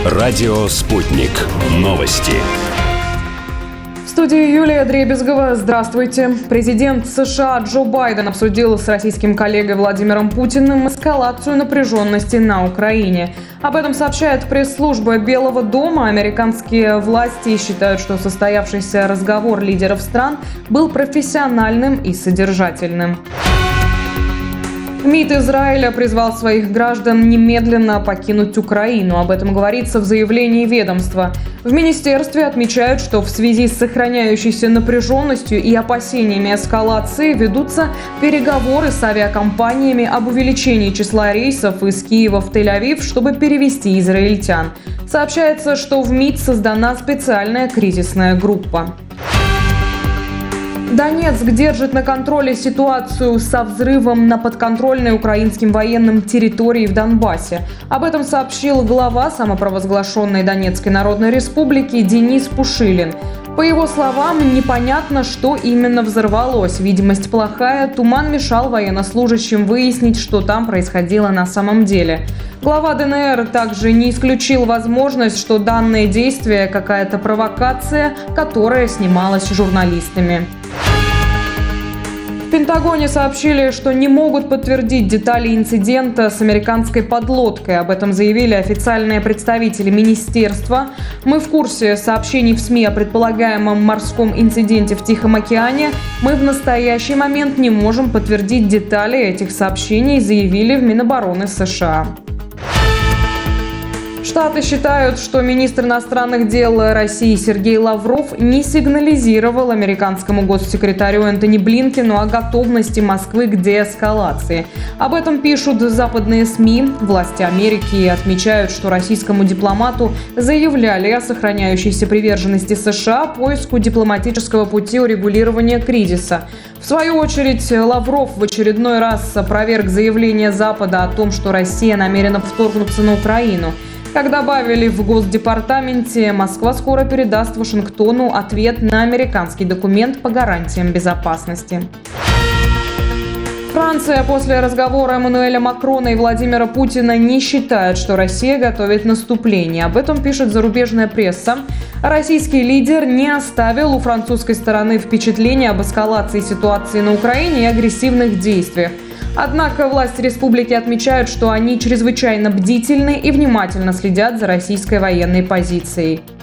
Радио «Спутник». Новости. В студии Юлия Дребезгова. Здравствуйте. Президент США Джо Байден обсудил с российским коллегой Владимиром Путиным эскалацию напряженности на Украине. Об этом сообщает пресс-служба Белого дома. Американские власти считают, что состоявшийся разговор лидеров стран был профессиональным и содержательным. МИД Израиля призвал своих граждан немедленно покинуть Украину. Об этом говорится в заявлении ведомства. В министерстве отмечают, что в связи с сохраняющейся напряженностью и опасениями эскалации ведутся переговоры с авиакомпаниями об увеличении числа рейсов из Киева в Тель-Авив, чтобы перевести израильтян. Сообщается, что в МИД создана специальная кризисная группа. Донецк держит на контроле ситуацию со взрывом на подконтрольной украинским военным территории в Донбассе. Об этом сообщил глава самопровозглашенной Донецкой Народной Республики Денис Пушилин. По его словам, непонятно, что именно взорвалось. Видимость плохая, туман мешал военнослужащим выяснить, что там происходило на самом деле. Глава ДНР также не исключил возможность, что данное действие – какая-то провокация, которая снималась журналистами. В Пентагоне сообщили, что не могут подтвердить детали инцидента с американской подлодкой. Об этом заявили официальные представители министерства. Мы в курсе сообщений в СМИ о предполагаемом морском инциденте в Тихом океане. Мы в настоящий момент не можем подтвердить детали этих сообщений, заявили в Минобороны США. Штаты считают, что министр иностранных дел России Сергей Лавров не сигнализировал американскому госсекретарю Энтони Блинкену о готовности Москвы к деэскалации. Об этом пишут западные СМИ. Власти Америки отмечают, что российскому дипломату заявляли о сохраняющейся приверженности США поиску дипломатического пути урегулирования кризиса. В свою очередь, Лавров в очередной раз опроверг заявление Запада о том, что Россия намерена вторгнуться на Украину. Как добавили в Госдепартаменте, Москва скоро передаст Вашингтону ответ на американский документ по гарантиям безопасности. Франция после разговора Эммануэля Макрона и Владимира Путина не считает, что Россия готовит наступление. Об этом пишет зарубежная пресса. Российский лидер не оставил у французской стороны впечатления об эскалации ситуации на Украине и агрессивных действиях. Однако власти республики отмечают, что они чрезвычайно бдительны и внимательно следят за российской военной позицией.